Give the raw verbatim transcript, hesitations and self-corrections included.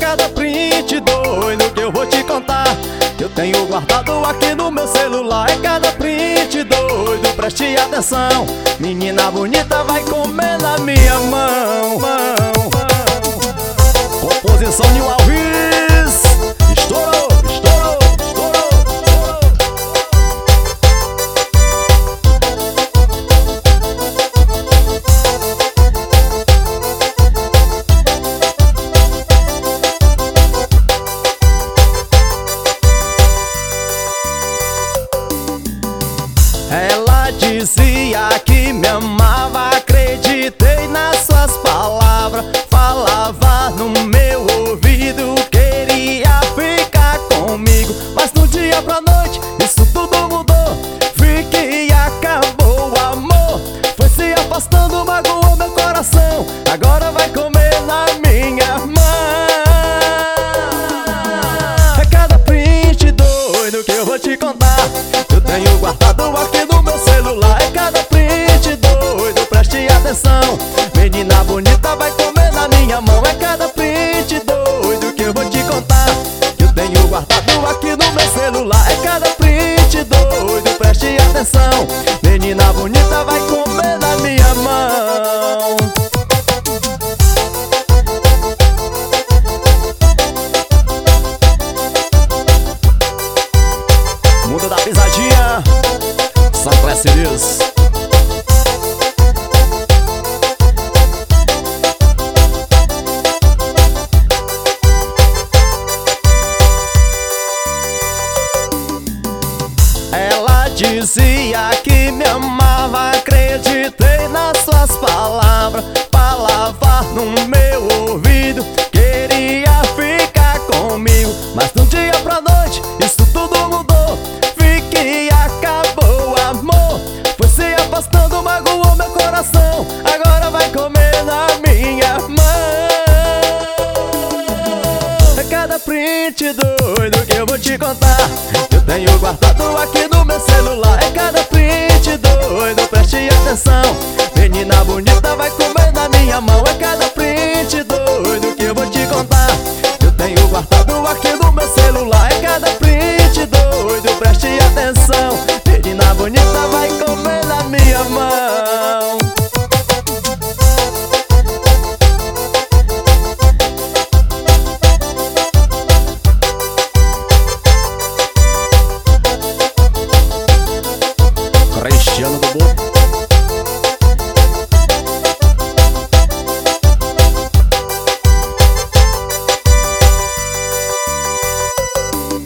cada print doido que eu vou te contar. Eu tenho guardado aqui no meu celular. É cada print doido, preste atenção. Menina bonita vai comer na minha mão, mão, mão. Composição de um Alves. Estourou, estourou, estourou, estourou. Ela dizia que me amava, acreditei nas suas palavras. Falava no meu ouvido, queria ficar comigo. Mas do dia pra noite, isso tudo mudou. Vi que acabou o amor. Foi se afastando, magoou meu coração. Agora vai comer na minha mão. É cada print doido que eu vou te contar. Eu tenho guardado aqui no meu celular. É cada print doido, preste atenção. Menina bonita vai comer na minha mão. É cada print doido que eu vou te contar. Eu tenho guardado aqui no meu celular. É cada print doido, preste atenção. Menina bonita vai comer na minha mão. Mundo da pisadinha, só classe Deus. Ela dizia que me amava, acreditei nas suas palavras. Falava no meu ouvido, queria ficar comigo. Mas de um dia pra noite, isso tudo mudou. Vi que acabou o amor. Foi se afastando, magoou meu coração. Agora vai comer na minha mão. É cada print doido que eu vou te contar. Eu tenho guardado aqui no meu celular. É cada print doido, preste atenção. Menina bonita vai comer na minha mão. É